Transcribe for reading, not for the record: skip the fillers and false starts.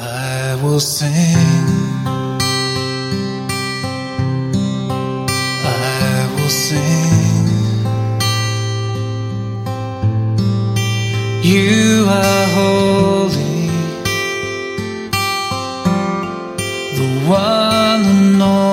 I will sing, I will sing. You are holy, the one and only.